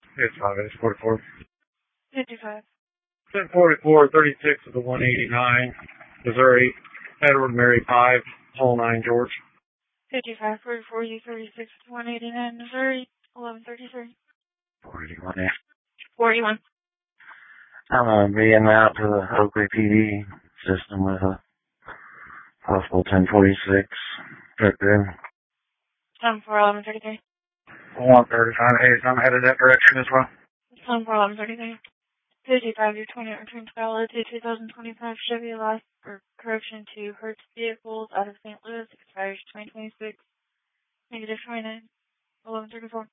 It's 5, it's 44. 55. 1044, 36 of the 189, Missouri, Edward Mary 5, whole 9 George. 55, 44, U36, 189, Missouri, 1133. 41, yeah. 41. I'm being out to the Oakley PD system with a possible 1046 truck there. 1133. 135, hey, I'm headed that direction as well. 1133. 55, U20, return to Palo to 2025 Chevy Life for correction to Hertz vehicles out of St. Louis, expires 2026. Negative 29. 1134.